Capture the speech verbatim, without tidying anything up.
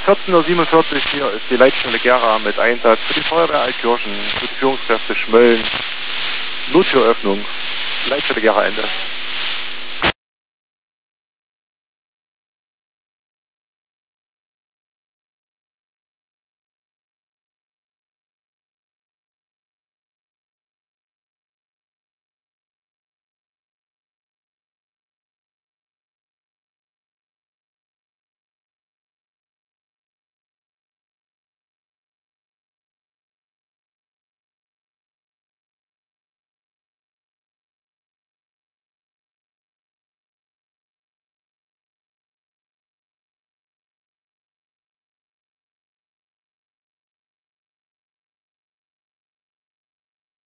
vierzehn Uhr siebenundvierzig, hier ist die Leitstelle Gera mit Einsatz für die Feuerwehr Altkirchen, für die Führungskräfte Schmölln, Nottüröffnung, Leitstelle Gera Ende.